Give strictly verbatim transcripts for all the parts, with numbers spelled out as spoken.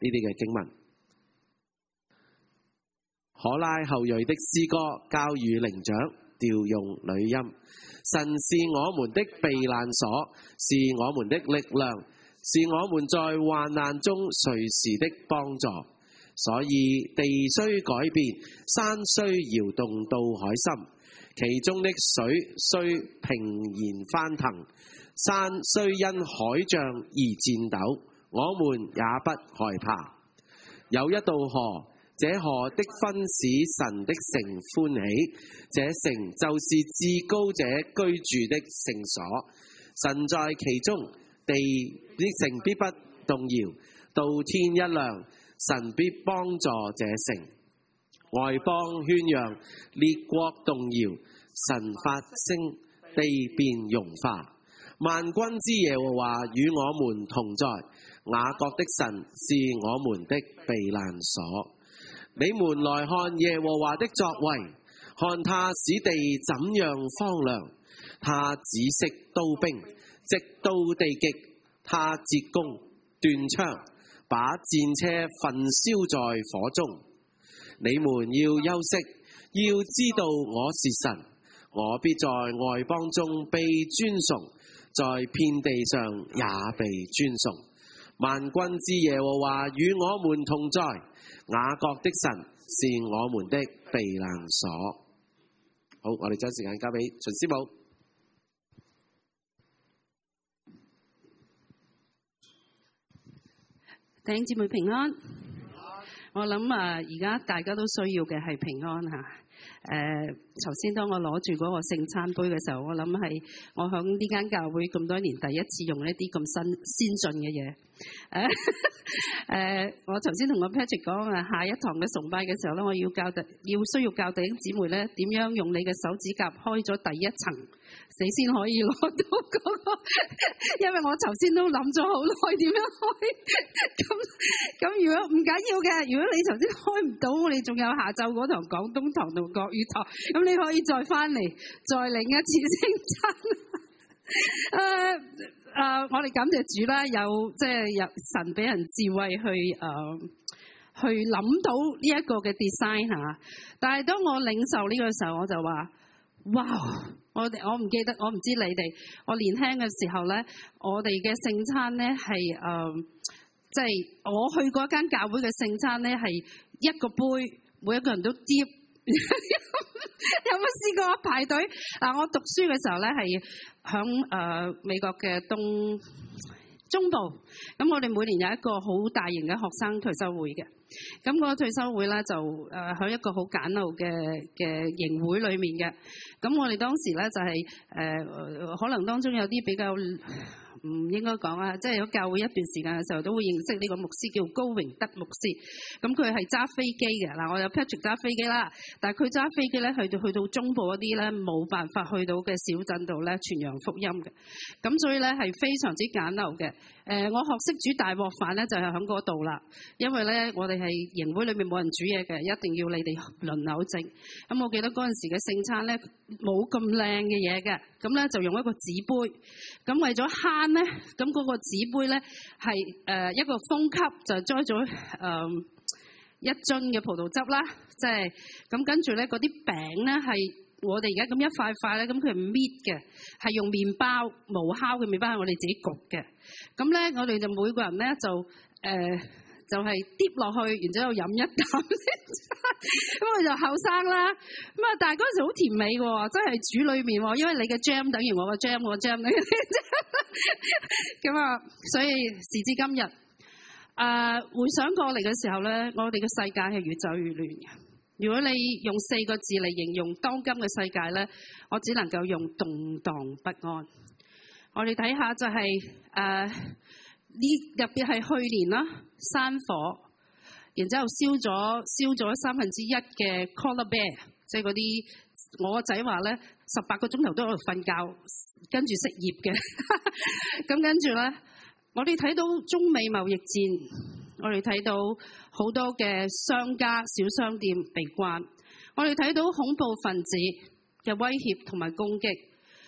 呢啲嘅經文。可拉後裔的詩歌交與伶長，調用女音。神是我們的避難所，是我們的力量，是我們在患難中隨時的幫助。所以地雖改變，山雖搖動到海心，其中的水雖平然翻騰，山雖因海漲而顫抖，我們也不害怕。有一道河，這河的分使神的城歡喜，這城就是至高者居住的聖所。神在其中，地的城必不動搖。到天一亮，神必幫助這城。外邦喧嚷，列國動搖，神發聲，地便融化。萬軍之耶和華與我們同在，雅各的神是我們的避難所。你們來看耶和華的作為，看他使地怎樣荒涼，他止息刀兵，直到地極，他折弓斷槍，把戰車焚燒在火中。你們要休息，要知道我是神，我必在外邦中被尊崇，在遍地上也被尊崇。萬軍之耶和華與我們同在，雅各的神是我們的避難所。好，我哋將時間交俾秦師母。 弟兄姊妹平安。我諗啊，而家大家都需要嘅係平安嚇。誒，頭先當我攞住嗰個聖餐杯嘅時候，我諗係我響呢間教會咁多年第一次用一啲咁新先進嘅嘢。誒誒，我頭先同個 Patrick 講啊，下一堂嘅崇拜嘅時候咧，我要教弟要需要教弟兄姊妹咧點樣用你嘅手指甲開咗第一層，你先可以攞到嗰個。因為我頭先都諗咗好耐點樣開。咁咁如果唔緊要嘅，如果你頭先開唔到，我哋仲有下晝嗰堂廣東堂同國語堂，咁你可以再翻嚟再領一次聖餐。誒、uh, 誒、uh, 我哋感謝主啦，有即係有神俾人智慧去誒、uh, 去諗到呢一個嘅 design 嚇。但係當我領受呢個時候，我就話：哇！我哋我唔記得，我唔知你哋。我年輕嘅時候咧，我哋嘅聖餐咧係誒，即係我去嗰間教會嘅聖餐咧係一個杯，每一個人都接。有冇試過排隊？嗱，我讀書嘅時候咧係響誒美國嘅東中部，咁我哋每年有一個好大型嘅學生退休會嘅，咁嗰個退休會咧就誒喺一個好簡陋嘅嘅營會裏面嘅，咁我哋當時咧就係、是、誒、呃、可能當中有啲比較唔應該講啊，即係喺教會一段時間嘅時候都會認識呢個牧師叫高榮德牧師，咁佢係揸飛機嘅。嗱，我有 Patrick 揸飛機啦，但係佢揸飛機咧去到去到中部一啲咧冇辦法去到嘅小鎮度咧傳揚福音嘅，咁所以咧係非常之簡陋嘅。誒、呃，我學識煮大鑊飯咧就係喺嗰度啦，因為咧我哋係營會裏面冇人煮嘢嘅，一定要你哋輪流整。咁我記得嗰陣時嘅聖餐咧冇咁靚嘅嘢嘅，咁咧就用一個紙杯，咁為咗慳咧，咁嗰個紙杯咧係誒一個風級就裝咗誒一樽嘅葡萄汁啦，即係咁跟住咧嗰啲餅咧係。我哋而家咁一塊塊咧，咁佢係搣嘅，係用麵包無酵嘅麵包，係我哋自己焗嘅。咁咧，我哋就每個人咧就誒、呃、就係跌落去，然之後飲一啖。咁我就後生啦。咁啊，但係嗰陣時好甜美嘅，真係煮裏面，因為你嘅 jam 等於我嘅 jam， 我 jam 等於你嘅 jam。咁啊，所以時至今日，誒、呃、回想過嚟嘅時候咧，我哋嘅世界係越走越亂嘅。如果你用四個字嚟形容當今嘅世界咧，我只能夠用動盪不安。我哋睇下就係誒呢入邊係去年啦，山火，然之後燒咗燒咗三分之一嘅 koala bear， 即係嗰啲我個仔話咧，十八個鐘頭都喺度瞓覺，跟住食葉嘅。咁跟住咧，我哋睇到中美貿易戰。我哋睇到好多嘅商家、小商店被關，我哋睇到恐怖分子嘅威脅同埋攻擊。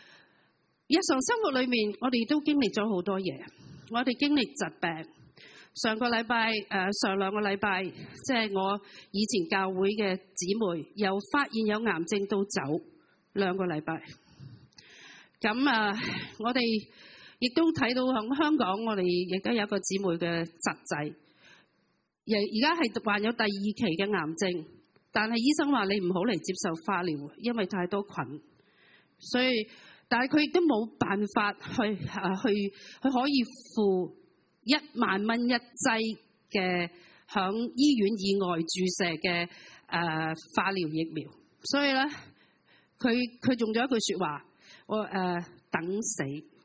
日常生活裏面，我哋都經歷咗好多嘢，我哋經歷疾病， 上個禮拜誒上兩個禮拜，即係我以前教會嘅姊妹，由發現有癌症到走兩個禮拜。咁啊，我哋亦都睇到喺香港，我哋亦都有一個姊妹嘅侄仔，而而家係患有第二期嘅癌症，但係醫生話你唔好嚟接受化療，因為太多菌。所以，但係佢亦都冇辦法去啊去佢可以付一萬蚊一劑嘅響醫院以外注射嘅誒、呃、化療疫苗。所以咧，佢佢用咗一句説話，我誒、呃、等死。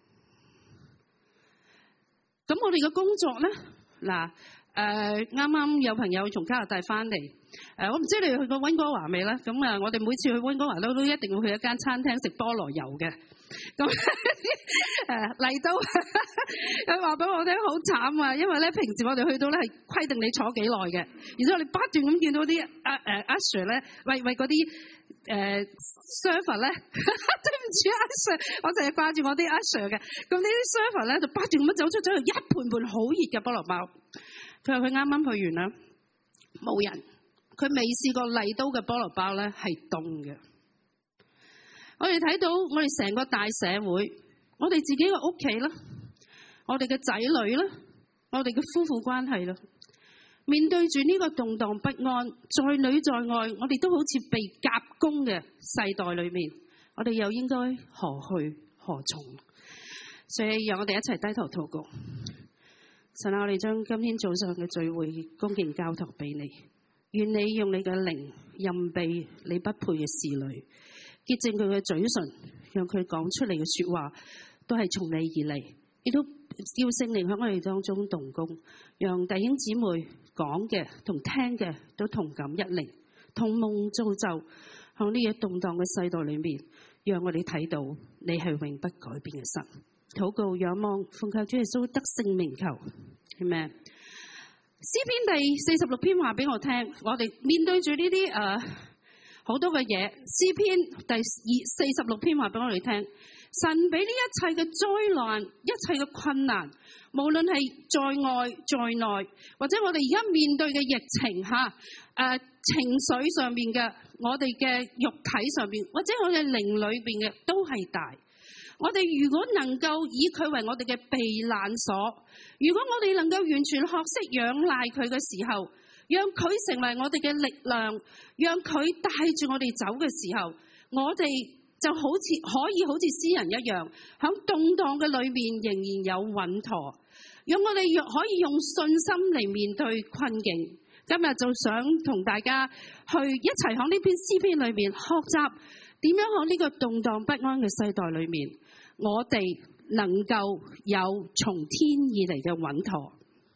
咁我哋嘅工作咧，嗱誒啱啱有朋友從加拿大翻嚟，誒、呃、我唔知你哋去過溫哥華未咧？咁啊，我哋每次去溫哥華都都一定會去一間餐廳食菠蘿油嘅。咁誒嚟到，佢話俾我聽好慘啊！因為咧平時我哋去到咧係規定你坐幾耐嘅，而且我哋不斷咁見到啲阿誒阿 Sir 咧，為為嗰啲誒 server 咧，對唔住阿 Sir，我成日掛住我啲阿 Sir 嘅，咁呢啲 server 咧就不斷咁走出走入一盤盤好熱嘅菠蘿包。佢話佢啱啱去完啦，冇人，佢未試過麗都嘅菠蘿包咧係凍嘅。我哋睇到我哋成個大社會，我哋自己嘅屋企啦，我哋嘅仔女啦，我哋嘅夫婦關係啦，面對住呢個動盪不安，在裏在外，我哋都好似被夾攻嘅世代裏面，我哋又應該何去何從？所以讓我哋一齊低頭禱告。神啊，我哋將今天早上嘅聚會恭敬交託俾你，願你用你嘅靈蔭庇你不配嘅侍女，潔淨佢嘅嘴唇，讓佢講出嚟嘅說話都係從你而嚟，亦都叫聖靈喺我哋當中動工，讓弟兄姊妹講嘅同聽嘅都同感一靈，同夢造就，喺呢個動盪嘅世代裏面，讓我哋睇到你係永不改變嘅神。禱告仰望，奉靠主耶穌得聖名求，係咪？詩篇第四十六篇話俾我聽，我哋面對住呢啲誒好多嘅嘢。詩篇第二四十六篇話俾我哋聽，神俾呢一切嘅災難、一切嘅困難，無論係在外在內，或者我哋而家面對嘅疫情吓，誒、呃、情緒上面嘅，我哋嘅肉體上邊，或者我哋靈裏邊嘅，都係大。我哋如果能夠以佢為我哋嘅避難所，如果我哋能夠完全學識仰賴佢嘅時候，讓佢成為我哋嘅力量，讓佢帶住我哋走嘅時候，我哋就好似可以好似詩人一樣，喺動盪嘅裏面仍然有穩妥，讓我哋可以用信心嚟面對困境。今日就想同大家去一齊喺呢篇詩篇裏面學習點樣喺呢個動盪不安嘅世代裏面，我哋能夠有從天而嚟嘅穩妥。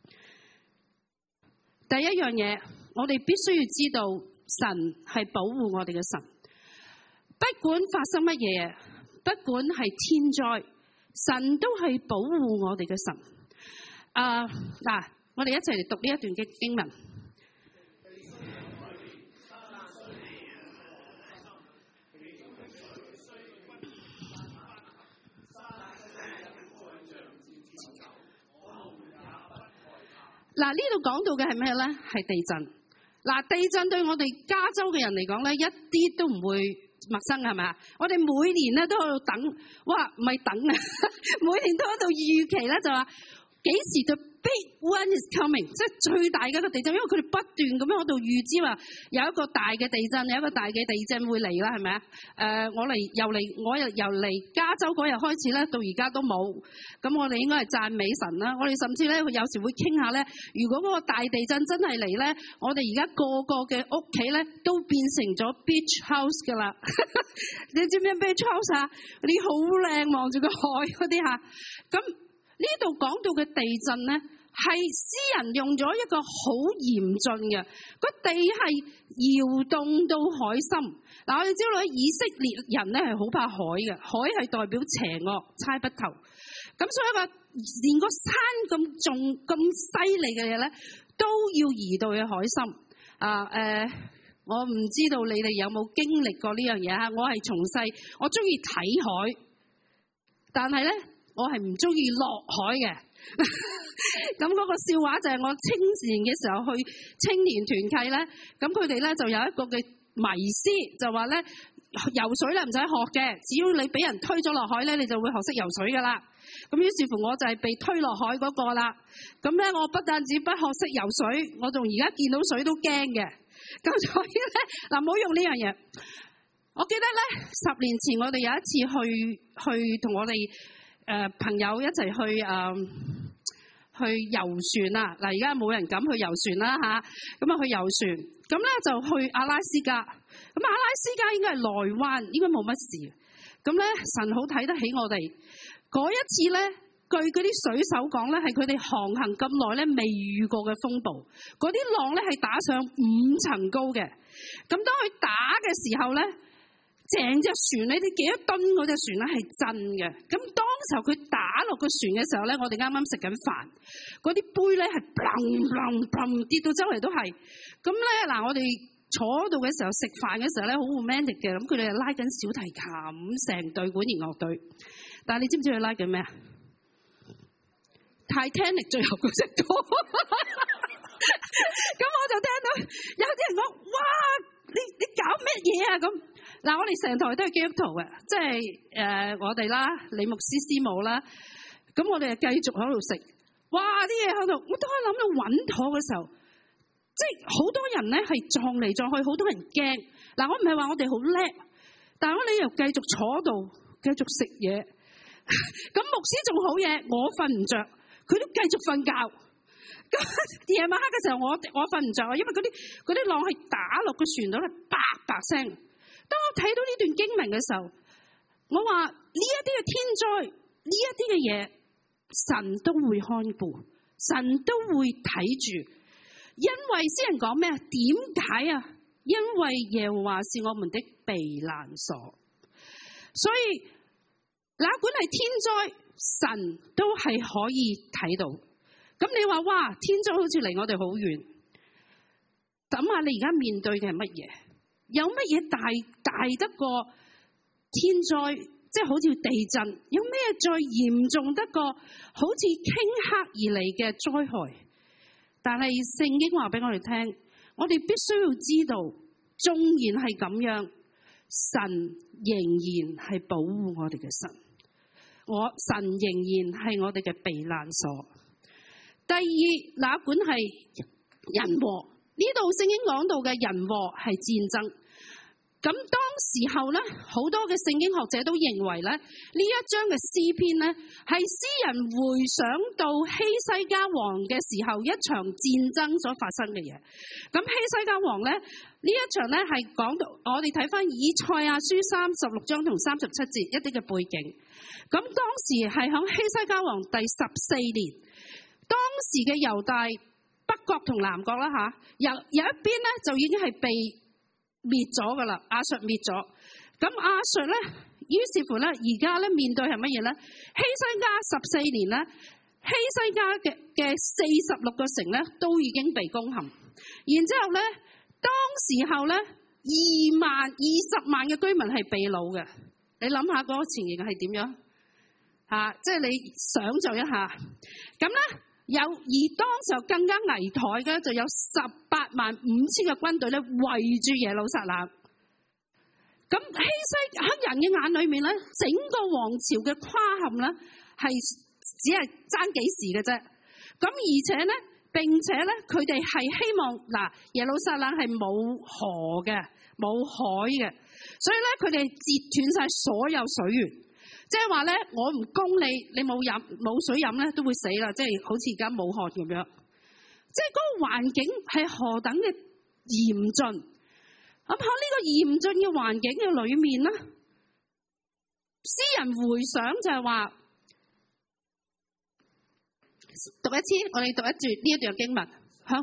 第一樣嘢，我哋必須要知道神係保護我哋嘅神，不管發生乜嘢，不管係天災，神都係保護我哋嘅神。啊，嗱，我哋一齊嚟讀呢一段嘅經文。嗱，呢度講到嘅係咩咧？係地震。嗱，地震對我哋加州嘅人嚟講咧，一啲都唔會陌生，係咪啊？我哋每年咧都喺度等，哇，唔係等啊，每年都喺度預期咧，就話幾時嘅 big one is coming， 即係最大嘅一個地震，因為佢哋不斷咁樣喺度預知話有一個大嘅地震，有一個大嘅地震會嚟啦，係咪啊？誒、呃，我嚟又嚟，我又由嚟加州嗰日開始咧，到而家都冇。咁我哋應該係讚美神啦。我哋甚至咧有時會傾下咧，如果嗰個大地震真係嚟咧，我哋而家個個嘅屋企咧都變成咗 beach house 噶啦。你知唔知 beach house 啊？你好靚，望住個海嗰啲嚇。咁呢度講到嘅地震咧，係詩人用咗一個好嚴峻嘅，個地係搖動到海深。嗱，我哋知道咧，以色列人咧係好怕海嘅，海係代表邪惡、猜不透。咁所以話，連個山咁重、咁犀利嘅嘢咧，都要移到去海深。啊，誒、呃，我唔知道你哋有冇經歷過呢樣嘢嚇。我係從細，我中意睇海，但係咧，我係唔中意落海嘅。 咁嗰個笑話就係我青年嘅時候去青年團契咧，咁佢哋咧就有一個嘅迷思，就話咧游水咧唔使學嘅，只要你俾人推咗落海咧，你就會學識游水噶啦。咁於是乎我就係被推落海嗰個啦。咁咧我不但止不學識游水，我仲而家見到水都驚嘅。咁所以咧嗱，唔好用呢樣嘢。我記得咧十年前我哋有一次去去同我哋誒、呃、朋友一齊去誒。呃去遊船啊！嗱，而家冇人敢去遊船啦嚇，咁啊去遊船，咁咧就去阿拉斯加。咁阿拉斯加應該係內灣，應該冇乜事。咁咧神好睇得起我哋。嗰一次咧，據嗰啲水手講咧，係佢哋航行咁耐咧未遇過嘅風暴。嗰啲浪咧係打上五層高嘅。咁當佢打嘅時候咧，成隻船呢啲幾多噸嗰隻船咧係震嘅，咁當時候佢打落個船嘅時候咧，我哋啱啱食緊飯，嗰啲杯咧係砰砰砰跌到周圍都係，咁咧嗱我哋坐度嘅時候食飯嘅時候咧好 romantic 嘅，咁佢哋係拉緊小提琴，成隊管弦樂隊，但係你知唔知佢拉緊咩啊 ？Titanic 最後嗰隻歌，咁我就聽到有啲人講：哇，你你搞咩嘢啊咁？嗱，我哋成台都係基督徒嘅，即係誒、呃、我哋啦，李牧師師母啦，咁我哋就繼續喺度食，哇啲嘢喺度，我都係諗到穩妥嘅時候，即係好多人咧係撞嚟撞去，好多人驚。嗱，我唔係話我哋好叻，但係我哋又繼續坐度，繼續食嘢。咁牧師仲好嘢，我瞓唔着，佢都繼續瞓覺。咁夜晚黑嘅時候，我我瞓唔着啊，因為嗰啲嗰啲浪係打落個船度咧，啪啪聲。當我睇到呢段經文嘅時候，我話呢一啲嘅天災，呢一啲嘅嘢，神都會看顧，神都會睇住。因為詩人講咩啊？點解啊？因為耶和華是我們的避難所，所以哪管係天災，神都係可以睇到。咁你話哇，天災好似離我哋好遠，諗下你而家面對嘅係乜嘢？有乜嘢大大得過天災？即係好似地震，有咩再嚴重得過好似頃刻而嚟嘅災害？但係聖經話俾我哋聽，我哋必須要知道，縱然係咁樣，神仍然係保護我哋嘅神，我神仍然係我哋嘅避難所。第二，哪管係人禍。呢度聖經講到嘅人禍係戰爭，咁當時候咧，好多嘅聖經學者都認為咧，呢一章嘅詩篇咧係詩人回想到希西家王嘅時候一場戰爭所發生嘅嘢。咁希西家王咧呢一場咧係講到，我哋睇翻以賽亞書三十六章同三十七節一啲嘅背景。咁當時係響希西家王第十四年，當時嘅猶大。北國同南國啦嚇，有有一邊咧就已經係被滅咗噶啦，亞述滅咗。咁亞述咧，於是乎咧，而家咧面對係乜嘢咧？希西家十四年咧，希西家嘅嘅四十六個城咧都已經被攻陷。然之後咧，當時候咧二萬二十萬嘅居民係被擄嘅。你諗下嗰個情形係點樣？嚇、啊，即係你想像一下。咁咧。有而當時候更加危殆嘅就有十八萬五千嘅軍隊咧圍住耶路撒冷。咁希西喺人嘅眼裏面咧，整個王朝嘅垮陷咧係只係爭幾時嘅啫。咁而且咧，並且咧，佢哋係希望嗱，耶路撒冷係冇河嘅，冇海嘅，所以咧佢哋截斷晒所有水源。即係話咧，我唔供你，你冇飲冇水飲咧，都會死啦。即係好似而家武漢咁樣，即係嗰個環境係何等嘅嚴峻。咁喺呢個嚴峻嘅環境嘅裏面咧，詩人回想就係話，讀一次，我哋讀一段呢一段經文。好。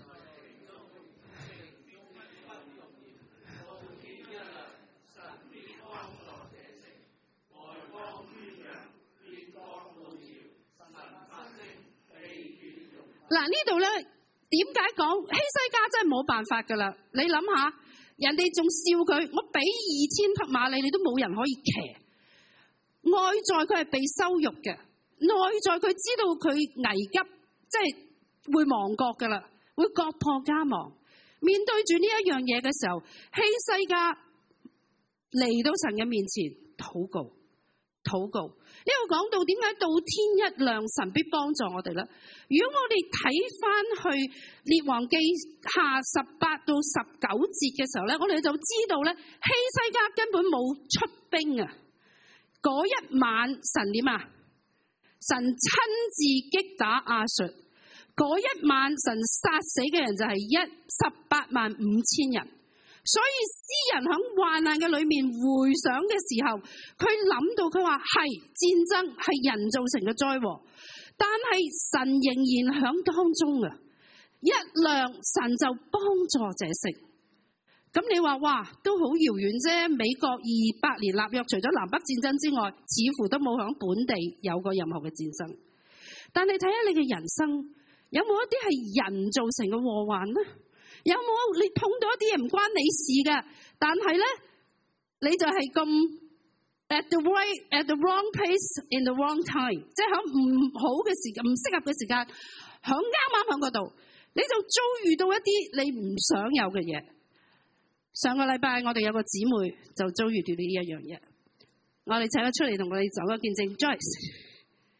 嗱，呢度咧點解講希西家真係冇辦法噶啦？你諗下，人哋仲笑佢，我俾二千匹馬你，你都冇人可以騎。外在佢係被羞辱嘅， 內在佢知道佢危急，即係會亡國㗎啦，會國破家亡。面對住呢一樣嘢嘅時候，希西家嚟到神嘅面前禱告，禱告。呢度講到點解到天一亮，神必幫助我哋咧？如果我哋睇翻去列王記下十八到十九節嘅時候咧，我哋就知道咧，希西家根本冇出兵啊！嗰一晚神點啊？神親自擊打亞述。嗰一晚神殺死嘅人就係一十八萬五千人，所以詩人喺患難嘅裏面回想嘅時候，佢諗到佢話係戰爭係人造成嘅災禍，但係神仍然喺當中啊！一亮神就幫助這城。咁你話哇都好遙遠啫，美國二百年立約，除咗南北戰爭之外，似乎都冇喺本地有過任何嘅戰爭。但你睇下你嘅人生。有冇一啲係人造成嘅禍患呢？有冇你碰到一啲嘢唔關你事嘅，但係咧你就係咁 at the right at the wrong place in the wrong time， 即係喺唔好嘅時間、唔適合嘅時間，響啱啱響嗰度，你就遭遇到一啲你唔想有嘅嘢。上個禮拜我哋有個姊妹就遭遇到呢一樣嘢，我哋請佢出嚟同我哋走個見證 ，Joyce。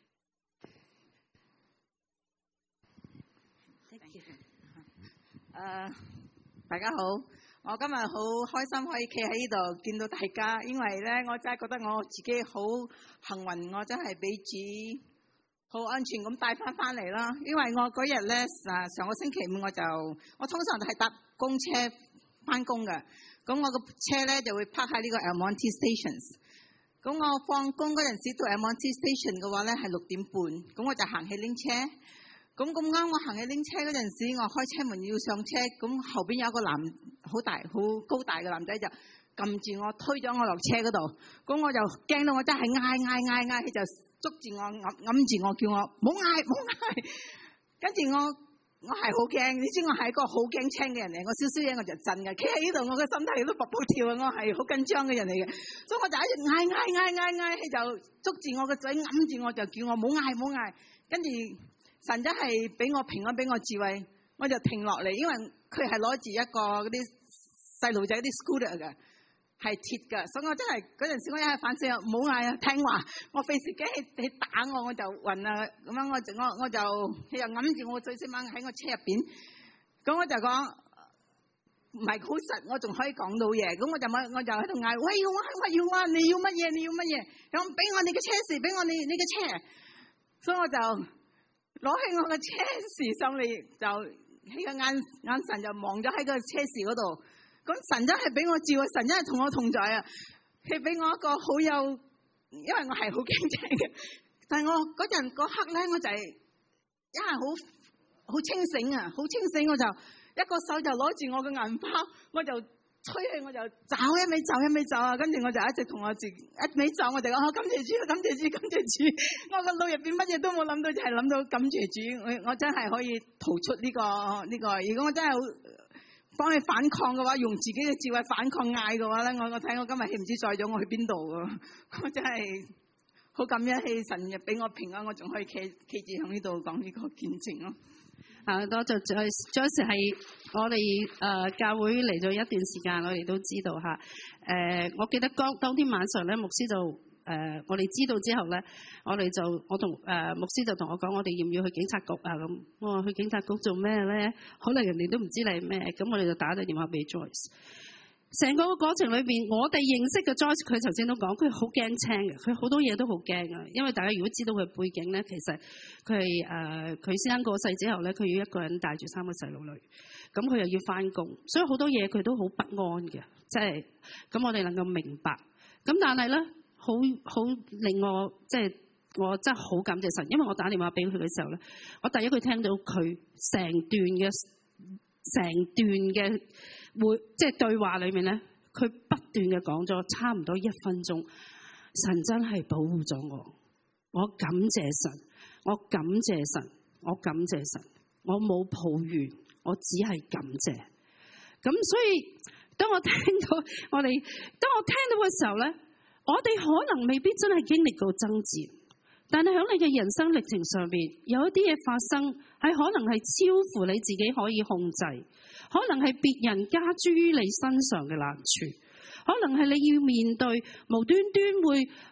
誒、uh, 大家好，我今日好開心可以企喺呢度見到大家，因為咧我真係覺得我自己好幸運，我真係俾主好安全咁帶翻翻嚟啦。因為我嗰日咧啊上個星期五我就我通常都係搭公車翻工嘅，咁我個車咧就會泊喺呢個 El Monte Stations。咁我放工嗰陣時到 El Monte Station 嘅話咧係六點半，咁我就行去拎車。咁咁啱，我行去拎車嗰陣時，我開車門要上車，咁後邊有一個男好大、好高大嘅男仔就撳住我，推咗我落車嗰度。咁我就驚到我真係嗌嗌嗌嗌，佢就捉住我，揞揞住我，叫我唔好嗌唔好嗌。跟住我我係好驚，你知我係一個好驚青嘅人嚟，我少少嘢我就震嘅。企喺呢度，我嘅心態都卜卜跳啊！我係好緊張嘅人嚟嘅，所以我就一直嗌嗌嗌嗌嗌，佢就捉住我個嘴，揞住我就叫我唔好嗌唔好嗌，跟住。神真係俾我平安，俾我智慧，我就停落嚟，因為佢係攞住一個嗰啲細路仔啲 scooter 嘅，係鐵嘅，所以我真係嗰陣時我一係反射，唔好嗌啊，聽話，我費事驚佢打我，我就暈啊，咁樣我就我我就佢又揞住我最少掹喺我車入邊，咁我就講唔係好實，我仲可以講到嘢，咁我就我我就喺度嗌，喂要啊，我要啊，你要乜嘢？你要乜嘢？咁俾我你嘅車匙，俾我你你嘅車，所以我就。攞起我嘅車匙上嚟，就喺個眼眼神就望咗喺個車匙嗰度。咁神真係俾我智慧，神真係同我同在啊！佢俾我一個好有，因為我係好驚青嘅，但係我嗰陣嗰刻咧，我就係一係好好清醒啊，好清醒，我就一個手就攞住我嘅銀包，我就。吹氣我就走一味走一味走啊，跟住我就一直同我自己一味走，我就講、哦、感謝主，感謝主，感謝主。我個腦入邊乜嘢都冇諗到，就係、是、諗到感謝主。我我真係可以逃出呢、這個呢、這個。如果我真係幫你反抗嘅話，用自己嘅智慧反抗嗌嘅話咧，我我睇我今日豈唔知載咗我去邊度啊！我真係好感恩，氣神又俾我平安，我仲可以企企住喺呢度講呢個見證咯。 啊，多謝再再時係我哋誒、呃、教會嚟咗一段時間，我哋都知道嚇。誒、呃，我記得當當天晚上咧，牧師就誒、呃，我哋知道之後咧，我哋就我同誒、呃、牧師就同我講，我哋要唔要去警察局啊？咁我話去警察局做咩咧？可能人哋都唔知你係咩，咁我哋就打咗電話俾 Joyce。成個過程裏邊，我哋認識嘅 Joyce，佢頭先都講，佢好驚青嘅，佢好多嘢都好驚啊。因為大家如果知道佢背景咧，其實佢係誒佢先生過世之後咧，佢要一個人帶住三個細路女，咁佢又要翻工，所以好多嘢佢都好不安嘅。即係咁，我哋能夠明白。咁但係咧，好好令我即係我真係好感謝神，因為我打電話俾佢嘅時候咧，我第一句聽到佢成段嘅成段嘅。會即係對話裏面咧，佢不斷嘅講咗差唔多一分鐘，神真係保護咗我，我感謝神，我感謝神，我感謝神，我冇抱怨，我只係感謝。咁所以當我聽到我哋，當我聽到嘅時候咧，我哋可能未必真係經歷過爭戰， 但係喺你嘅人生歷程上邊，有一啲嘢發生係可能係超乎你自己可以控制，可能係別人加諸於你身上嘅難處，可能係你要面對無端端會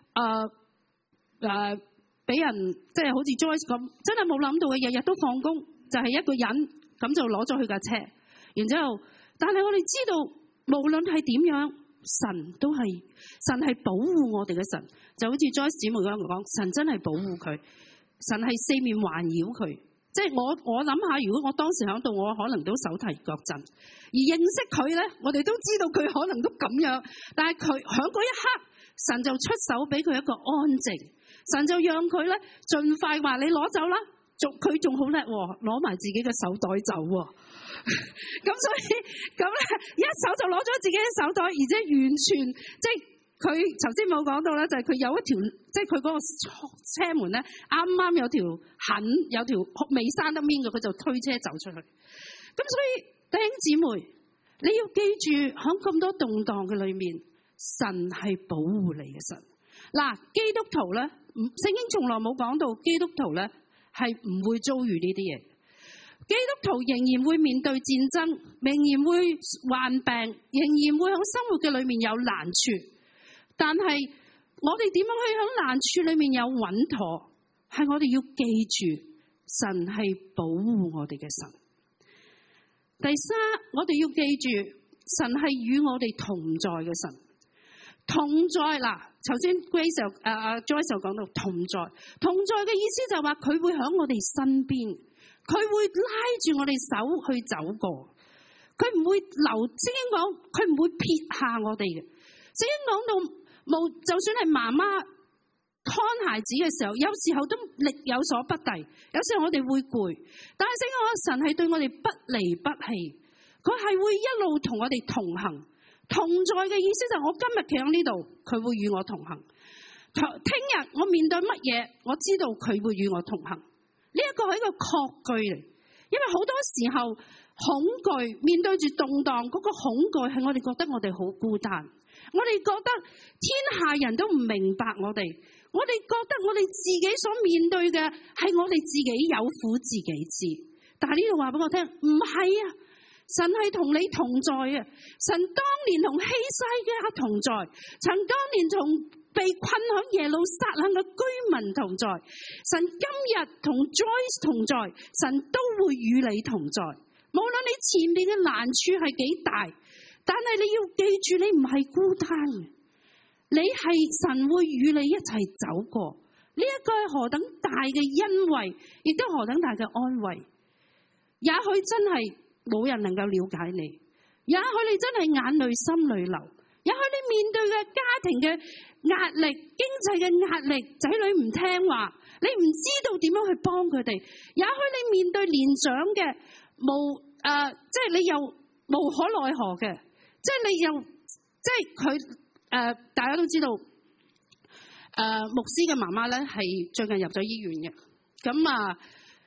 誒誒俾人即係好似 Joyce 咁，真係冇諗到嘅，日日都放工就係、是、一個人咁就攞咗佢架車，然之後，但係我哋知道無論係點樣，神都係神係保護我哋嘅神，就好似 Joyce 姊妹咁講，神真係保護佢，神係四面環繞佢。即係我我諗下，如果我當時喺度，我可能都手提腳震。而認識佢咧，我哋都知道佢可能都咁樣，但係佢喺嗰一刻，神就出手俾佢一個安靜，神就讓佢咧盡快話你攞走啦，仲佢仲好叻，攞埋自己嘅手袋走。咁所以咁咧，一手就攞咗自己嘅手袋，而且完全即係佢頭先冇講到咧，就係佢有一條，即係佢嗰個車門咧，啱啱有條痕，有條未閂得邊嘅，佢就推車走出去。咁所以弟兄姊妹，你要記住喺咁多動盪嘅裏面，神係保護你嘅神。嗱，基督徒咧，聖經從來冇講到基督徒咧係唔會遭遇呢啲嘢。基督徒仍然會面對戰爭，仍然會患病，仍然會喺生活嘅裏面有難處。但係我哋點樣去喺難處裏面有穩妥？係我哋要記住，神係保護我哋嘅神。第三，我哋要記住，神係與我哋同在嘅神。同在嗱，頭先 Grace 就誒誒 Joyce 就講到同在，同在嘅意思就話佢會喺我哋身邊。佢會拉住我哋手去走過，佢唔會留。聖經講佢唔會撇下我哋嘅。聖經講到冇，就算係媽媽看孩子嘅時候，有時候都力有所不逮，有時候我哋會攰，但係聖經講神係對我哋不離不棄，佢係會一路同我哋同行。同在嘅意思就係我今日企喺呢度，佢會與我同行。聽日我面對乜嘢，我知道佢會與我同行。呢一個係一個確據嚟，因為好多時候恐懼面對住動盪，嗰個恐懼係我哋覺得我哋好孤單，我哋覺得天下人都唔明白我哋，我哋覺得我哋自己所面對嘅係我哋自己有苦自己知。但係呢度話俾我聽，唔係啊，神係同你同在啊！神當年同希西家同在，曾當年同被困響耶路撒冷嘅居民同在，神今日同 Joyce 同在，神都會與你同在。無論你前面嘅難處係幾大，但係你要記住，你唔係孤單嘅，你係神會與你一齊走過。呢一個係何等大嘅恩惠，亦都何等大嘅安慰。也許真係冇人能夠了解你，也許你真係眼淚心裏流，也許你面對嘅家庭嘅壓力、經濟嘅壓力，仔女唔聽話，你唔知道點樣去幫佢哋。也許你面對年長嘅無誒、呃，即係你又無可奈何嘅，即係你又即係佢誒，大家都知道誒、呃，牧師嘅媽媽咧係最近入咗醫院嘅，咁啊。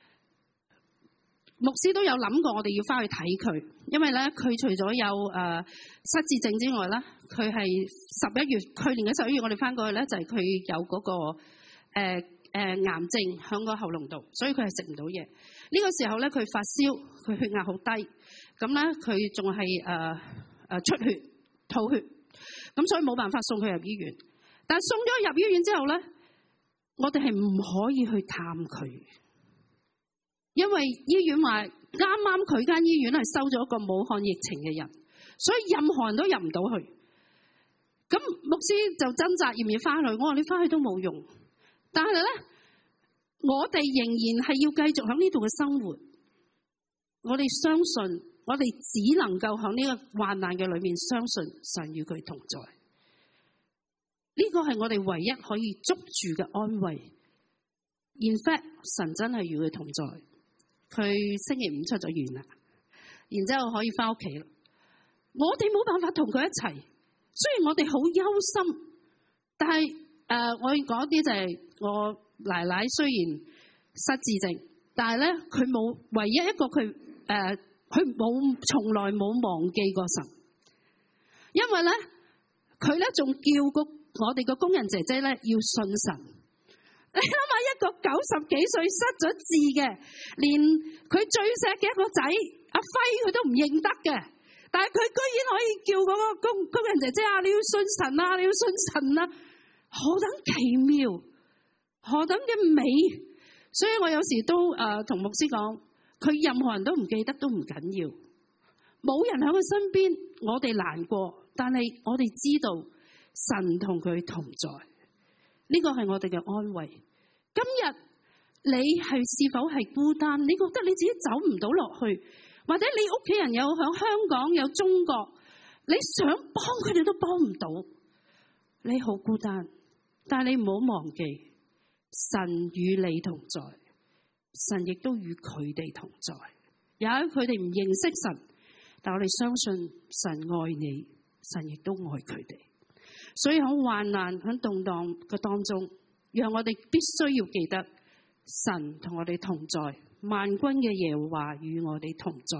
牧師都有諗過，我哋要翻去睇佢，因為咧佢除咗有誒、呃、失智症之外咧，佢係十一月去年嘅十一月，我哋翻過去咧就係、是、佢有嗰、那個誒誒、呃呃、癌症喺個喉嚨度，所以佢係食唔到嘢。呢、這個時候咧佢發燒，佢血壓好低，咁咧佢仲係誒誒出血、吐血，咁所以冇辦法送佢入醫院。但係送咗入醫院之後咧，我哋係唔可以去探佢。因為醫院話啱啱佢間醫院係收咗一個武漢疫情嘅人，所以任何人都入唔到去。咁牧師就掙扎要唔要翻去，我話你翻去都冇用。但係咧，我哋仍然係要繼續喺呢度嘅生活。我哋相信，我哋只能夠喺呢個患難嘅裏面相信神與佢同在。呢個係我哋唯一可以捉住嘅安慰。In fact， 神真係與佢同在。佢星期五出咗院啦，然之後可以翻屋企啦。我哋冇辦法同佢一齊，雖然我哋好憂心，但係誒、呃，我要講啲就係我奶奶雖然失智症，但係咧佢冇唯一一個佢誒，佢冇從來冇忘記過神，因為咧佢咧仲叫個我哋個工人姐姐咧要信神。 你諗下，一個九十幾歲失咗智嘅，連佢最錫嘅一個仔阿輝佢都唔認得嘅，但係佢居然可以叫嗰個工工人姐姐啊，你要信神啊，你要信神啊，何等奇妙，何等嘅美！所以我有時都誒同、呃、牧師講，佢任何人都唔記得都唔緊要，冇人喺佢身邊，我哋難過，但係我哋知道神同佢同在。呢個係我哋嘅安慰。今日你係是否係孤單？你覺得你自己走唔到落去，或者你屋企人有響香港有中國，你想幫佢哋都幫唔到，你好孤單。但係你唔好忘記，神與你同在，神亦都與佢哋同在。也許佢哋唔認識神，但我哋相信神愛你，神亦都愛佢哋。所以喺患難、喺動盪嘅當中，讓我哋必須要記得神同我哋同在，萬軍嘅耶和華與我哋同在。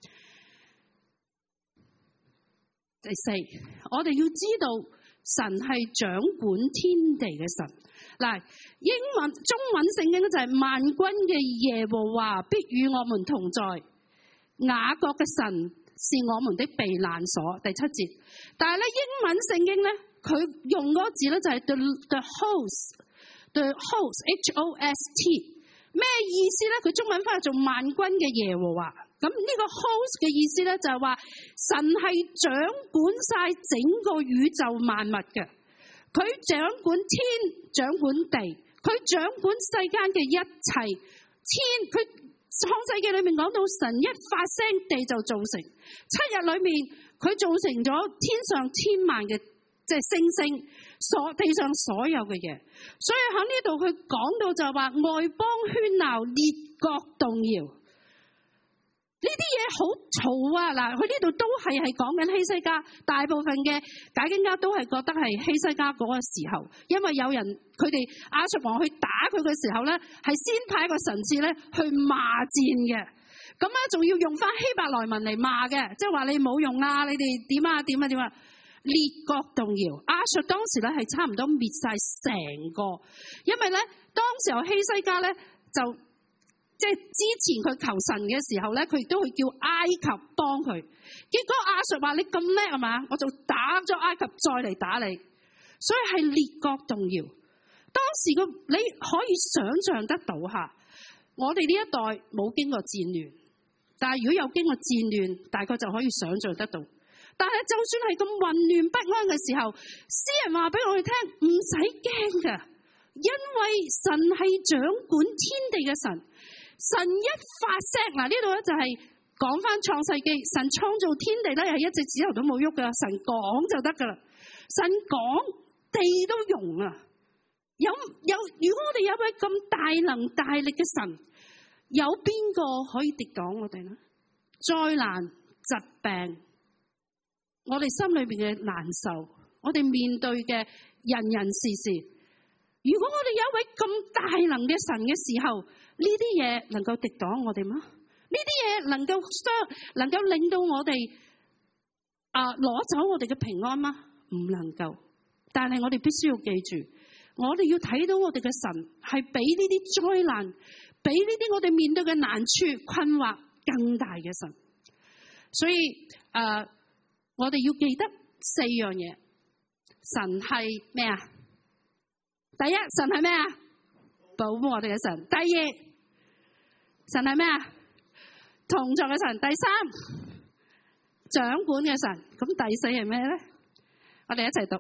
第四，我哋要知道神係掌管天地嘅神。嗱，英文、中文聖經就係萬軍嘅耶和華必與我們同在。雅各嘅神是我們的避難所。第七節，但係咧英文聖經咧。佢用嗰個字咧就係 the the host，the host H O S T， 咩意思咧？佢中文翻譯做萬軍嘅耶和華。咁呢個 host 嘅意思咧就係話神係掌管晒整個宇宙萬物嘅，佢掌管天，掌管地，佢掌管世間嘅一切。天，佢創世記裏面講到神一發聲地就造成，七日裏面佢造成咗天上千萬嘅。即係星星，所地上所有嘅嘢，所以喺呢度佢講到就話外邦喧鬧，列國動搖，呢啲嘢好嘈啊！嗱，佢呢度都係係講緊希西家，大部分嘅解經家都係覺得係希西家嗰個時候，因為有人佢哋亞述王去打佢嘅時候咧，係先派一個神使咧去罵戰嘅，咁咧仲要用翻希伯來文嚟罵嘅，即係話你冇用啊，你哋點啊點啊點啊！列國動搖，亞述當時咧係差唔多滅晒成個，因為咧當時候希西家咧就即係之前佢求神嘅時候咧，佢亦都會叫埃及幫佢，結果亞述話你咁叻係嘛，我就打咗埃及再嚟打你，所以係列國動搖。當時個你可以想象得到吓，我哋呢一代冇經過戰亂，但係如果有經過戰亂，大概就可以想象得到。但係就算係咁混亂不安嘅時候，詩人話俾我哋聽唔使驚㗎，因為神係掌管天地嘅神。神一發聲，嗱呢度咧就係講翻創世記，神創造天地咧係一隻指頭都冇喐㗎，神講就得㗎啦。神講地都融啊！有有，如果我哋有位咁大能大力嘅神，有邊個可以敵擋我哋呢？災難、疾病。我哋心裏邊嘅難受，我哋面對嘅人人事事，如果我哋有一位咁大能嘅神嘅時候，呢啲嘢能夠敵擋我哋嗎？呢啲嘢能夠傷，能夠令到我哋啊攞走我哋嘅平安嗎？唔能夠。但係我哋必須要記住，我哋要睇到我哋嘅神係比呢啲災難，比呢啲我哋面對嘅難處困惑更大嘅神。所以誒。呃我哋要記得四樣嘢，神係咩啊？第一，神係咩啊？保護我哋嘅神。第二，神係咩啊？同在嘅神。第三，掌管嘅神。咁第四係咩咧？我哋一齊讀。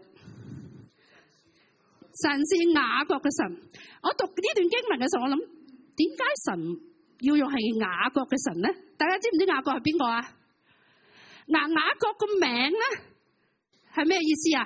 神是雅各嘅神。我讀呢段經文嘅時候，我諗點解神要用係雅各嘅神咧？大家知唔知雅各係邊個啊？嗱，雅各個名咧係咩意思啊？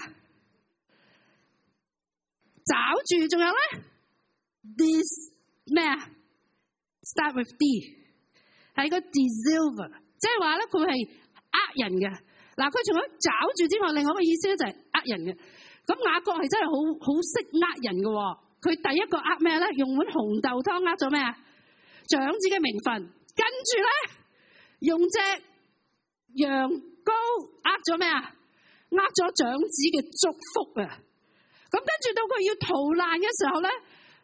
找住，仲有咧 ，this 咩啊 ？Start with D， 係個 deceiver， 即係話咧佢係呃人嘅。嗱，佢除咗找住之外，另外一個意思咧就係呃人嘅。咁雅各係真係好好識呃人嘅。佢第一個呃咩咧？用碗紅豆湯呃咗咩啊？長子嘅名分，跟住咧用隻羊羔呃咗咩啊？呃咗長子嘅祝福啊！咁跟住到佢要逃難嘅時候咧，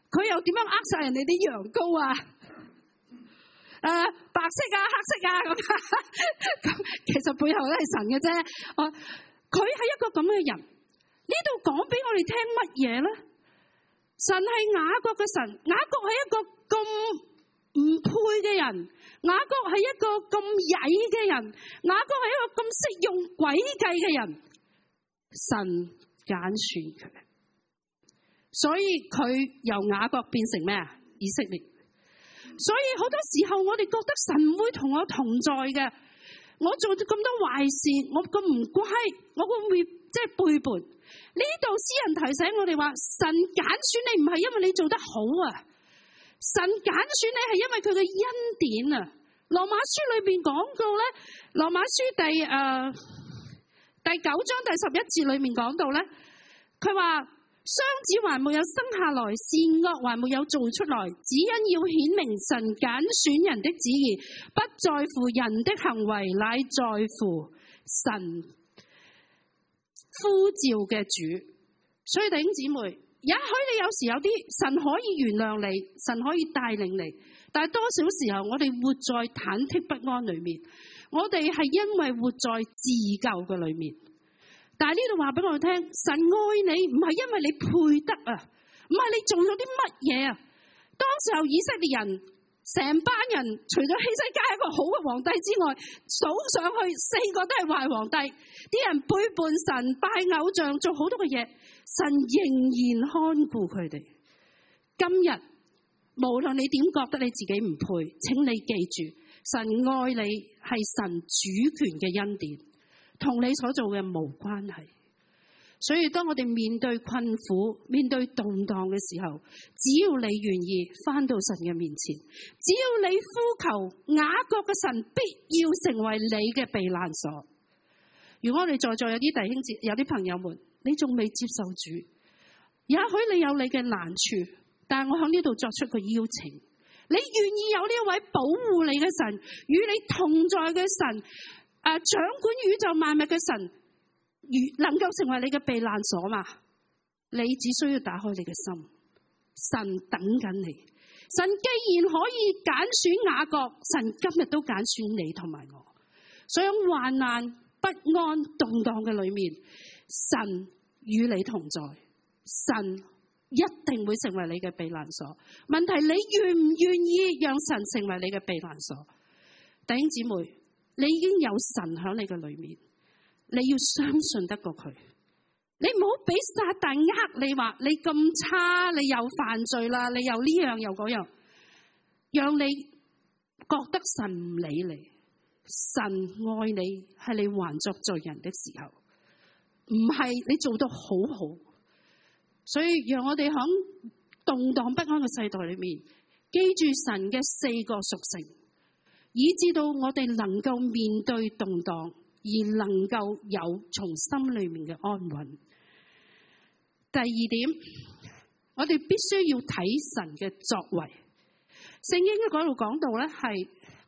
佢又點樣呃晒人哋啲羊羔啊？誒、呃、白色啊、黑色啊咁，咁其實背後都係神嘅啫。哦、呃，佢係一個咁嘅人。呢度講俾我哋聽乜嘢咧？神係雅各嘅神，雅各係一個咁唔配嘅人，雅各係一個咁曳嘅人，雅各係一個咁識用詭計嘅人。神揀選佢，所以佢由雅各變成咩啊？以色列。所以好多時候我哋覺得神唔會同我同在嘅，我做咗咁多壞事，我咁唔乖，我會唔會即係背叛？呢度詩人提醒我哋話，神揀選你唔係因為你做得好啊，神揀選你係因為佢嘅恩典啊。羅馬書裏邊講到咧，羅馬書第誒、呃、第九章第十一節裏面講到咧，佢話雙子還沒有生下來，善惡還沒有做出來，只因要顯明神揀選人的旨意，不在乎人的行為，乃在乎神呼召嘅主。所以弟兄姊妹，也許你有時有啲神可以原諒你，神可以帶領你，但係多少時候我哋活在忐忑不安裏面，我哋係因為活在自救嘅裏面。但係呢度話俾我哋聽，神愛你唔係因為你配得啊，唔係你做咗啲乜嘢啊。當時候以色列人成班人除咗希西家一個好嘅皇帝之外，數上去四個都係壞皇帝，啲人背叛神、拜偶像，做好多嘅嘢，神仍然看顧佢哋。今日無論你點覺得你自己唔配，請你記住，神愛你係神主權嘅恩典，同你所做嘅無關係。所以當我哋面對困苦、面對動盪嘅時候，只要你願意返到神嘅面前，只要你呼求雅各嘅神，必要成為你嘅避難所。如果我哋在座有啲弟兄姊有啲朋友們，你仲未接受主，也許你有你嘅難處，但係我喺呢度作出個邀請，你願意有呢一位保護你嘅神，與你同在嘅神，誒、啊，掌管宇宙萬物嘅神，如能夠成為你嘅避難所嘛？你只需要打開你嘅心，神等緊你。神既然可以揀選雅各，神今日都揀選你同埋我。所以喺患難、不安、動盪嘅裏面，神與你同在，神一定會成為你嘅避難所。問題你願唔願意讓神成為你嘅避難所？弟兄姊妹，你已經有神喺你嘅裏面，你要相信得過佢。你唔好俾撒旦呃你話你咁差，你又犯罪啦，你又呢樣又嗰樣，讓你覺得神唔理你。神愛你係你還作罪人的時候，唔係你做到好好。所以讓我哋喺動盪不安嘅世代裏面，記住神嘅四個屬性，以致到我哋能夠面對動盪，而能夠有從心裏面嘅安穩。第二點，我哋必須要睇神嘅作為。聖經喺嗰度講到咧，係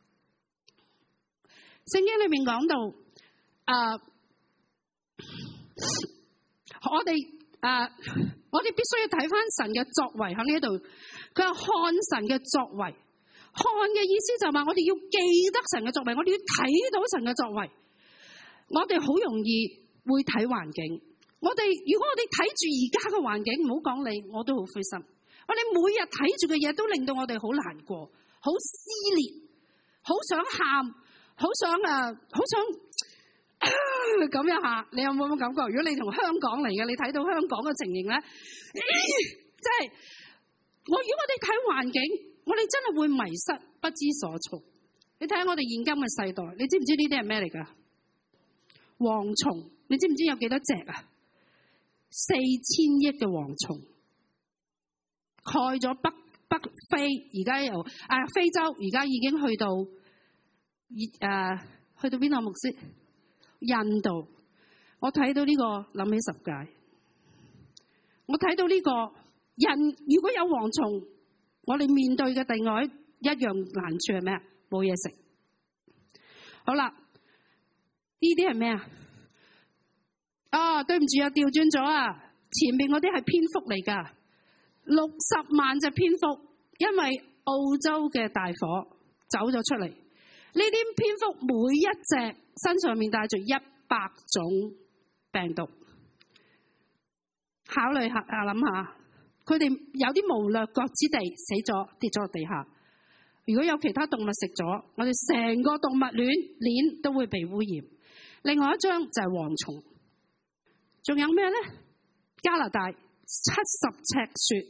聖經裏面講到，誒、呃，我哋誒、呃，我哋必須要睇翻神嘅作為喺呢度。佢話看神嘅作為，看嘅意思就係話我哋要記得神嘅作為，我哋要睇到神嘅作為。我哋好容易會睇環境。我哋如果我哋睇住而家嘅環境，唔好講你，我都好灰心。我哋每日睇住嘅嘢都令到我哋好難過，好撕裂，好想喊，好想啊，好想咁樣下。你有冇咁感覺？如果你從香港嚟嘅，你睇到香港嘅情形咧，即係我如果我哋睇環境，我哋真係會迷失，不知所措。你睇下我哋現今嘅世代，你知唔知呢啲係咩嚟㗎？蝗蟲，你知唔知有幾多隻啊？四千億嘅蝗蟲蓋咗北北非，而家由啊非洲，而家已經去到誒、啊、去到邊度？牧師，印度。我睇到呢、這個諗起十誡。我睇到呢、這個人如果有蝗蟲，我哋面對嘅另外一樣難處係咩啊？冇嘢食。好啦，呢啲係咩啊？啊，對唔住啊，調轉咗啊！前面嗰啲係蝙蝠嚟㗎， 六十萬隻蝙蝠，因為澳洲嘅大火走咗出嚟。呢啲蝙蝠每一隻身上面帶住一百種病毒。考慮下啊，諗下，佢哋有啲無掠國之地死咗，跌咗落地下。如果有其他動物食咗，我哋成個動物鏈鏈都會被污染。另外一張就係蝗蟲，仲有咩呢？加拿大七十尺雪，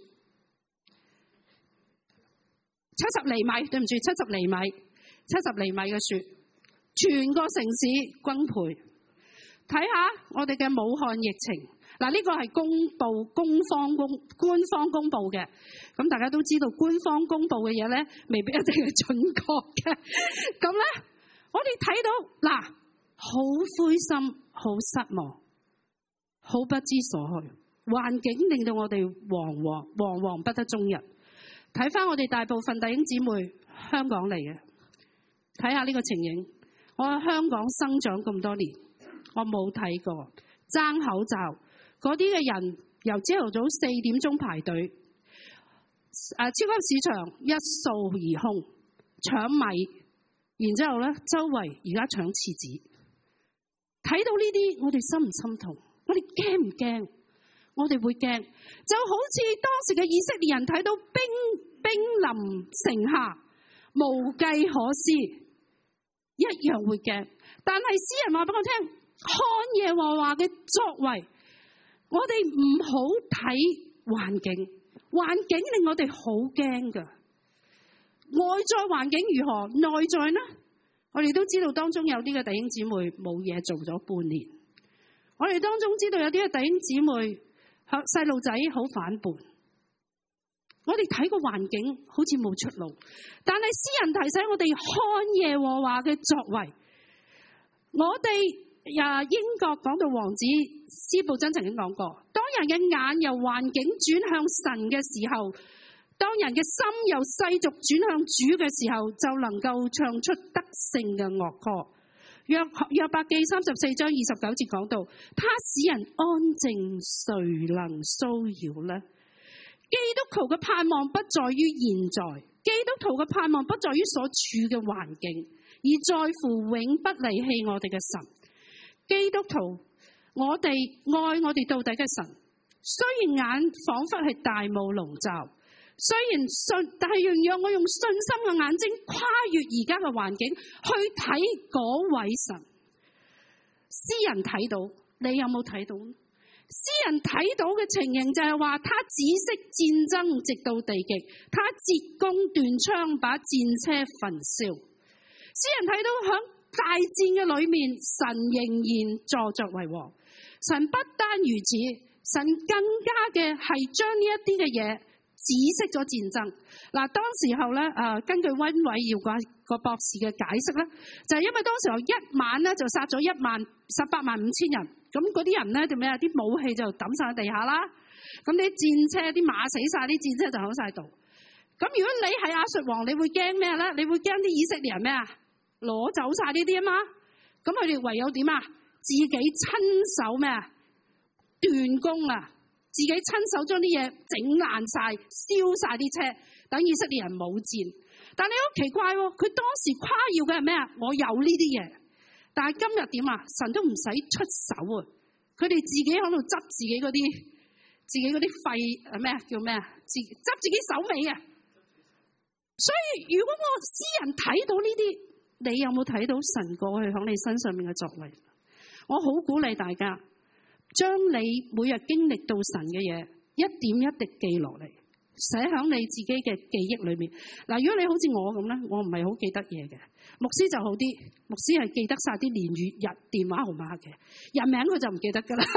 七十厘米，對唔住，七十厘米，七十厘米嘅雪，全個城市崩潰。睇下我哋嘅武漢疫情，嗱，呢個係公布、公方公官方公布嘅，咁大家都知道官方公布嘅嘢咧，未必一定係準確嘅。咁咧，我哋睇到嗱，好灰心，好失望，好不知所去。環境令到我哋惶惶惶惶不得終日。睇翻我哋大部分弟兄姊妹香港嚟嘅，睇下呢個情形。我喺香港生長咁多年，我冇睇過爭口罩嗰啲嘅人，由朝頭早四點鐘排隊，誒超級市場一掃而空，搶米，然之後咧周圍而家搶廁紙。睇到呢啲，我哋心唔心痛？我哋驚唔驚？我哋會驚，就好似當時嘅以色列人睇到兵兵臨城下，無計可施，一樣會驚。但係詩人話俾我聽，看耶和華嘅作為，我哋唔好睇環境，環境令我哋好驚噶。外在環境如何，內在呢？我哋都知道當中有啲嘅弟兄姊妹冇嘢做咗半年，我哋當中知道有啲嘅弟兄姊妹。細路仔好反叛，我哋睇個環境好似冇出路，但係詩人提醒我哋看耶和華嘅作為。我哋呀英國講到王子司布真曾經講過，當人嘅眼由環境轉向神嘅時候，當人嘅心由世俗轉向主嘅時候，就能夠唱出得勝嘅樂歌。約約伯記三十四章二十九節講到，他使人安靜，誰能騷擾呢？基督徒嘅盼望不在於現在，基督徒嘅盼望不在於所處嘅環境，而在乎永不離棄我哋嘅神。基督徒，我哋愛我哋到底嘅神，雖然眼仿佛係大霧籠罩，雖然信，但係讓讓我用信心嘅眼睛跨越而家嘅環境去睇嗰位神。詩人睇到，你有冇睇到？詩人睇到嘅情形就係話，他止息戰爭直到地極，他折弓斷槍把戰車焚燒。詩人睇到響大戰嘅裏面，神仍然坐着為王。神不單如此，神更加嘅係將呢一啲嘅嘢止息咗戰爭。嗱，當時候咧，誒，根據溫偉耀個個博士嘅解釋咧，就係因為當時候一晚咧就殺咗一萬十八萬五千人，咁嗰啲人咧做咩啊？啲武器就抌晒喺地下啦，咁啲戰車啲馬死晒，啲戰車就喺晒度。咁如果你係亞述王，你會驚咩咧？你會驚啲以色列人咩啊？攞走晒呢啲啊嘛，咁佢哋唯有點啊？自己親手咩啊？斷供啊！自己親手將啲嘢整爛晒，燒晒啲車，等以色列人冇戰。但你好奇怪喎，佢當時誇耀嘅係咩啊？我有呢啲嘢，但係今日點啊？神都唔使出手啊！佢哋自己喺度執自己嗰啲，自己嗰啲廢誒咩啊？叫咩啊？自執自己手尾啊！所以如果我詩人睇到呢啲，你有冇睇到神過去喺你身上面嘅作為？我好鼓勵大家。將你每日經歷到神嘅嘢，一點一滴記落嚟，寫響你自己嘅記憶裏面。嗱，如果你好似我咁咧，我唔係好記得嘢嘅，牧師就好啲，牧師係記得晒啲年月日電話號碼嘅，人名佢就唔記得噶啦。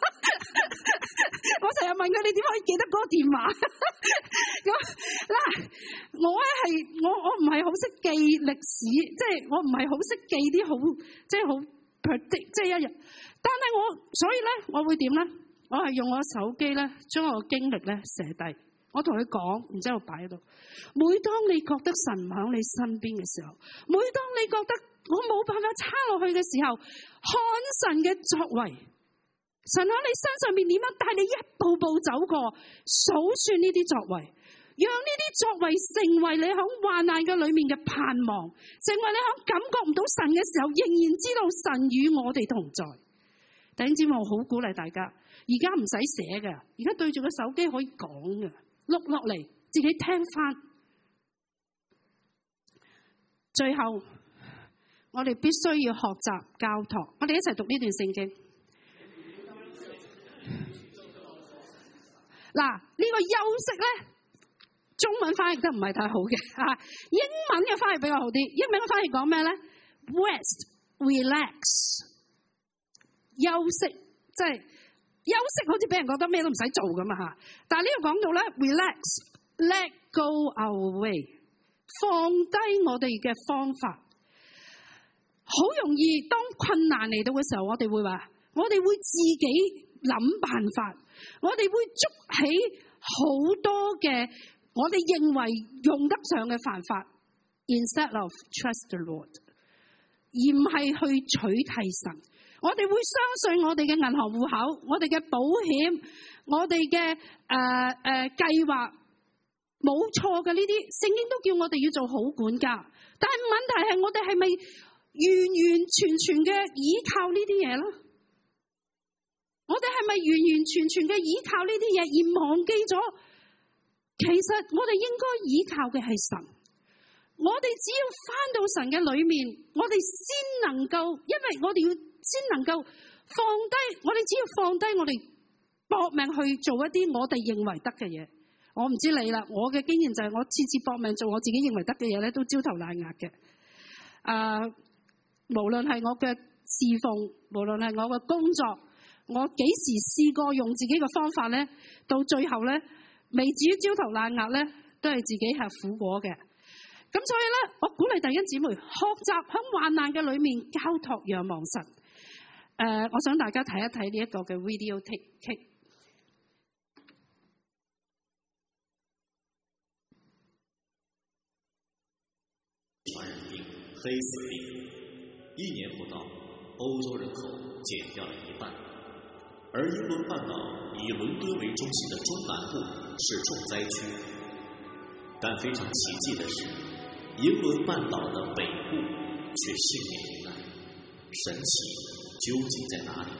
我成日問佢，你點可以記得嗰個電話？咁嗱，我咧係我我唔係好識記歷史，即係我唔係好識記啲好即係好 predict 即係一日。但係我，所以咧，我會點咧？我係用我手機咧，將我嘅經歷咧寫低，我同佢講，然之後擺喺度。每當你覺得神唔喺你身邊嘅時候，每當你覺得我冇辦法差落去嘅時候，看神嘅作為， 神喺你身上面點樣帶你一步步走過，數算呢啲作為，讓呢啲作為成為你喺患難嘅裏面嘅盼望，成為你喺感覺唔到神嘅時候，仍然知道神與我哋同在。弟兄姊妹，我好鼓勵大家，而家唔使寫嘅，而家對住個手機可以講嘅，錄落嚟自己聽翻。最後，我哋必須要學習交託。我哋一齊讀呢段聖經。嗱，呢個休息咧，中文翻譯得唔係太好嘅嚇，英文嘅翻譯比較好啲。英文嘅翻譯講咩咧 ？Rest, relax， 休息，即係休息，好似俾人覺得咩都唔使做咁啊嚇。但係呢度講到咧 ，relax, let go away， 放低我哋嘅方法。好容易當困難嚟到嘅時候，我哋會話，我哋會自己諗辦法。我哋會捉起好多嘅我哋認為用得上嘅辦法 ，instead of trust the Lord， 而唔係去取替神。我哋會相信我哋嘅銀行戶口、我哋嘅保險、我哋嘅誒誒計劃冇錯嘅呢啲，聖經都叫我哋要做好管家。但係問題係我哋係咪完完全全嘅依靠呢啲嘢咧？我哋係咪完完全全嘅依靠呢啲嘢，而忘記咗其實我哋應該依靠嘅係神？我哋只要返到神嘅裏面，我哋先能夠，因為我哋要先能夠放低，我哋只要放低我哋搏命去做一啲我哋認為得嘅嘢。我唔知你啦，我嘅經驗就係我次次搏命做我自己認為得嘅嘢咧，都焦頭爛額嘅。誒、呃，無論係我嘅侍奉，無論係我嘅工作。我幾時試過用自己嘅方法咧？到最後咧，未至於焦頭爛額咧，都係自己係苦果嘅。咁所以咧，我鼓勵弟兄姊妹學習喺患難嘅裏面交託仰望神。誒、呃，我想大家睇一睇呢一個嘅 video take。 傳染病黑死病，一年不到，歐洲人口減掉了一半。而英倫半島以倫敦為中心的中南部是重災區，但非常奇蹟的是，英倫半島的北部卻幸免於難。神奇究竟在哪裡？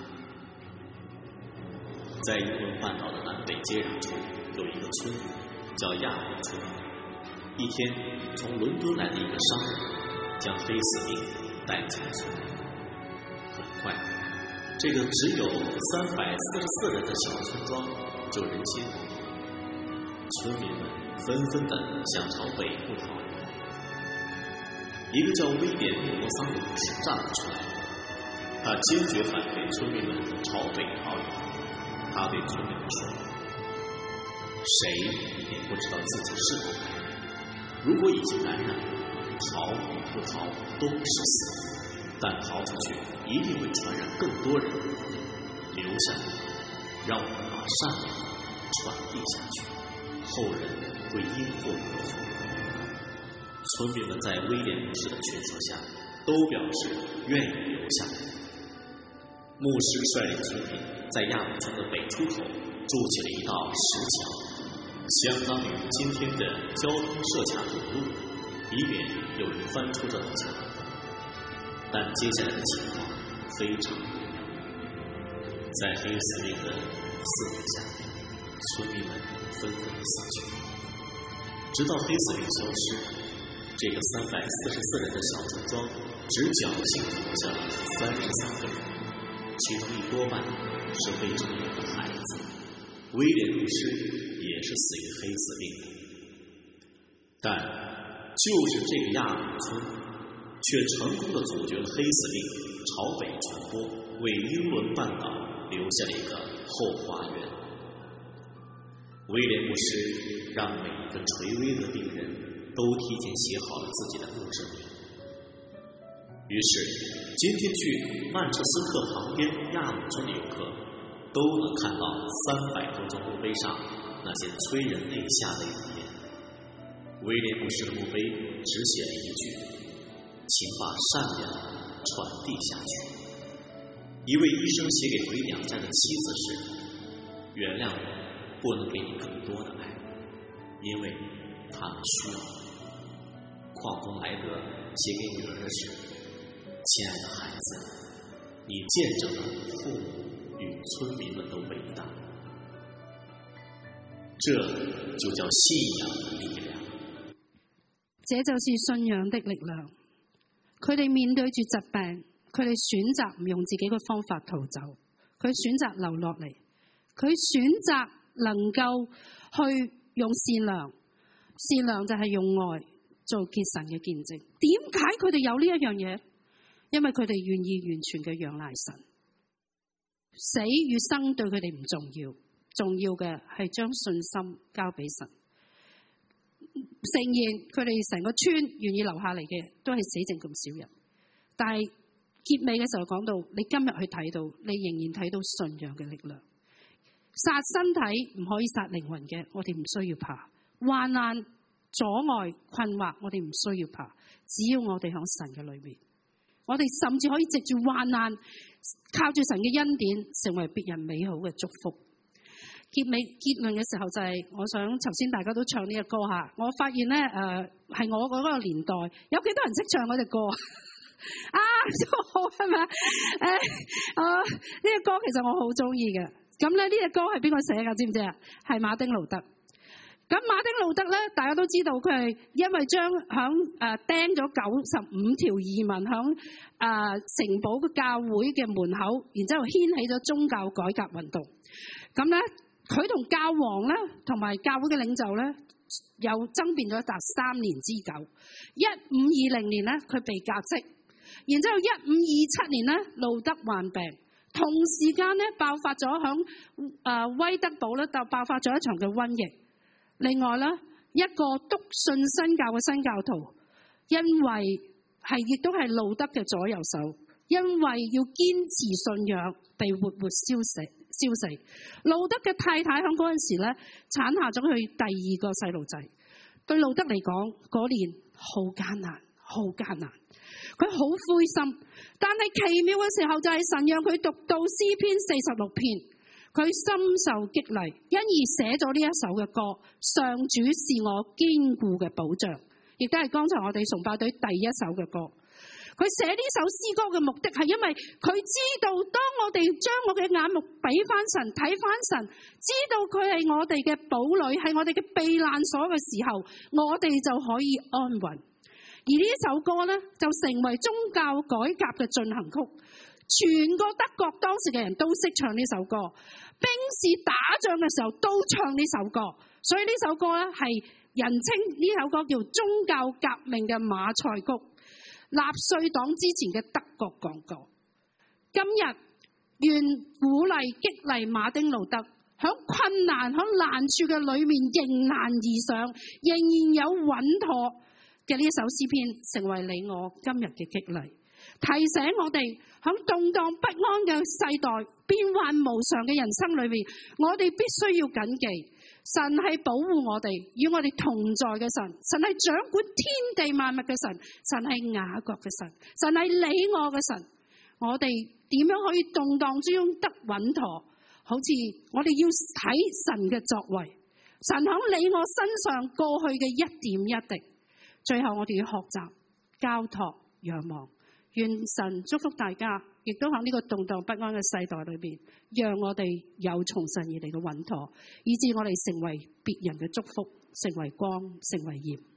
在英倫半島的南北接壤處有一個村，叫亞姆村。一天，從倫敦來的一個商人將黑死病帶進村，很快。這個只有三百四十四人的小村莊就人心惶惶，村民們紛紛地想朝北部逃離。一個叫威廉·摩桑的武士站了出來，他堅決反對村民們朝北逃離。他對村民們說：“誰也不知道自己是否感染，如果已經感染，逃與不逃都是死。但逃出去一定會傳染更多人，留下來，讓我們把善良傳遞下去，後人會因禍得福。”村民們在威廉牧師的勸說下，都表示願意留下來。牧師率領村民在亞姆村的北出口築起了一道石橋，相當於今天的交通設卡堵路，以免有人翻出這道牆。但接下來的情況非常不妙，在黑死病的肆虐下，村民們紛紛地死去。直到黑死病消失，這個三百四十四人的小村莊只僥倖地活下了三十三個人，其中一多半是未成年的孩子。威廉牧師也是死於黑死病的，但就是這個亞姆村卻成功地阻絕了黑死病朝北傳播，為英倫半島留下了一個後花園。威廉牧師讓每一個垂危的病人都提前寫好了自己的墓誌銘。於是，今天去曼徹斯特旁邊亞姆村的遊客都能看到三百多座墓碑上那些催人淚下的語言。威廉牧師的墓碑只寫了一句：請把善良傳遞下去， 一位醫生寫給回娘家的妻子是：原諒我不能給你更多的愛，因為他們需要。礦工萊德寫給女兒的是：親愛的孩子，你見證了父母與村民們的偉大，這就叫信仰的力量。 這就是信仰的力量。佢哋面對住疾病，佢哋選擇唔用自己嘅方法逃走，佢選擇留落嚟，佢選擇能夠去用善良，善良就係用愛做結神嘅見證。點解佢哋有呢一樣嘢？因為佢哋願意完全嘅仰賴神，死與生對佢哋唔重要，重要嘅係將信心交俾神。誠然，佢哋成個村願意留下嚟嘅都係死剩咁少人，但係結尾嘅時候講到，你今日去睇到，你仍然睇到信仰嘅力量。殺身體唔可以殺靈魂嘅，我哋唔需要怕；患難、阻礙、困惑，我哋唔需要怕。只要我哋喺神嘅裏面，我哋甚至可以藉住患難，靠住神嘅恩典，成為別人美好嘅祝福。結尾結論嘅時候就係、是，我想頭先大家都唱呢個歌嚇，我發現咧誒係我嗰個年代有幾多人識唱嗰隻歌啊？都好係咪？誒啊呢隻歌其實我好中意嘅。咁咧呢隻歌係邊個寫㗎？知唔知啊？係馬丁路德。咁馬丁路德咧，大家都知道佢係因為將響誒釘咗九十五條異文響誒城堡嘅教會嘅門口，然之後掀起咗宗教改革運動。咁咧。佢同教皇咧，同埋教會嘅領袖咧，有爭辯咗達三年之久。一五二零年咧，佢被革職，然之後一五二七年咧，路德患病，同時間咧爆發咗響誒威德堡咧，就爆發咗一場嘅瘟疫。另外咧，一個篤信新教嘅新教徒，因為係亦都係路德嘅左右手，因為要堅持信仰，被活活燒死。消死。路德嘅太太喺嗰陣時咧，產下咗佢第二個細路仔。對路德嚟講，嗰年好艱難，好艱難。佢好灰心，但係奇妙嘅時候就係神讓佢讀到詩篇四十六篇，佢深受激勵，因而寫咗呢一首嘅歌。上主是我堅固嘅保障，亦都係剛才我哋崇拜隊第一首嘅歌。佢寫呢首詩歌嘅目的係因為佢知道，當我哋將我嘅眼目俾翻神，睇翻神，知道佢係我哋嘅堡壘，係我哋嘅避難所嘅時候，我哋就可以安穩。而呢首歌呢，就成為宗教改革嘅進行曲，全個德國當時嘅人都識唱呢首歌，兵士打仗嘅時候都唱呢首歌，所以呢首歌呢，係人稱呢首歌叫宗教革命嘅馬賽曲。納粹黨之前嘅德國廣告。今日願鼓勵激勵馬丁路德響困難響難處嘅裏面迎難而上，仍然有穩妥嘅呢首詩篇，成為你我今日嘅激勵，提醒我哋響動盪不安嘅世代、變幻無常嘅人生裏面，我哋必須要謹記。神係保護我哋，與我哋同在嘅神，神係掌管天地萬物嘅神，神係雅各嘅神，神係你我嘅神。我哋點樣可以動盪之中得穩妥？好似我哋要睇神嘅作為，神喺你我身上過去嘅一點一滴，最後我哋要學習交託仰望。願神祝福大家，亦都喺呢個動盪不安嘅世代裏邊，讓我哋有從神而嚟嘅穩妥，以致我哋成為別人嘅祝福，成為光，成為鹽。